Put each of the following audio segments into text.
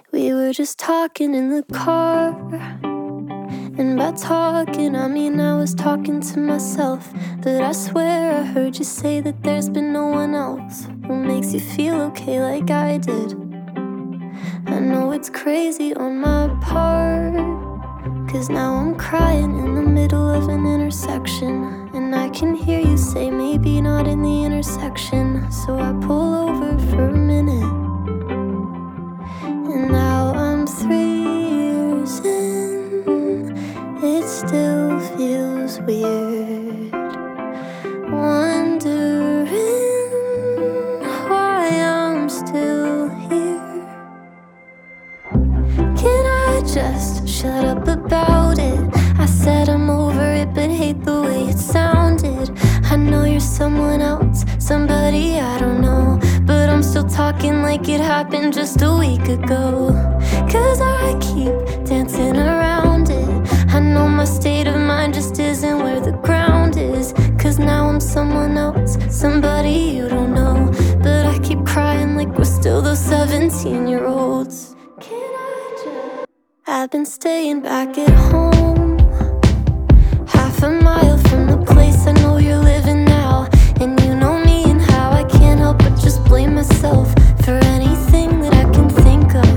We were just talking in the car. And by talking, I mean I was talking to myself. But I swear I heard you say that there's been no one else who makes you feel okay like I did. I know it's crazy on my part, 'cause now I'm crying in the middle of an intersection. And I can hear you say maybe not in the intersection. So I pull over for a minute. And now I'm 3 years in. It still feels weird, wondering why I'm still here. Can I just shut up about it? I said I'm over it, but hate the way it sounded. I know you're someone else, somebody I don't know, but I'm still talking like it happened just a week ago. 'Cause I keep dancing around it. I know my state of mind just isn't where the ground is. 'Cause now I'm someone else, somebody you don't know, but I keep crying like we're still those 17-year-olds. I've been staying back at home, half a mile from the place I know you're living now. And you know me and how I can't help but just blame myself for anything that I can think of.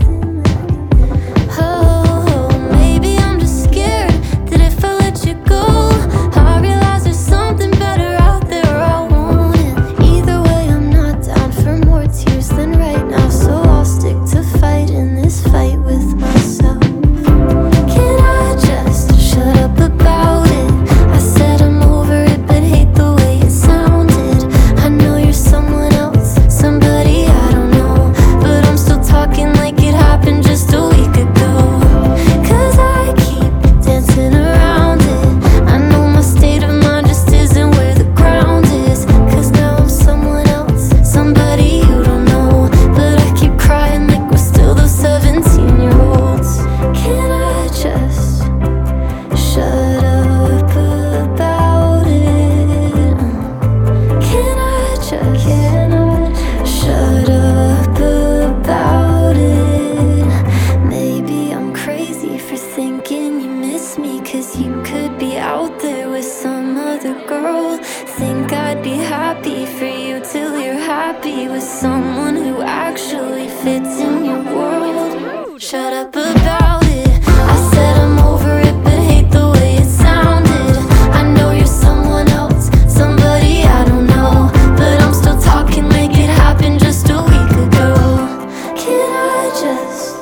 Oh, maybe I'm just scared that if I let you go, I realize there's something better out there I want it. Either way, I'm not down for more tears than right now, so I'll stick to fighting this fight with myself. Can I just shut up about it? I said I'm over it, but hate the way it sounded. I know you're someone else, somebody I don't know, but I'm still talking like it happened just a week ago. 'Cause I keep dancing around it. I know my state of mind just isn't where the ground is. 'Cause now I'm someone else, somebody you don't know, but I keep crying like we're still those 17-year-olds. Can I just shut up about it? Can I just shut up about it? Maybe I'm crazy for thinking you miss me, 'cause you could be out there with some other girl. Think I'd be happy for you till you're happy with someone who actually fits in your world. Shut up about it. I said I'm over it, but hate the way it sounded. I know you're someone else, somebody I don't know, but I'm still talking like it happened just a week ago. Can I just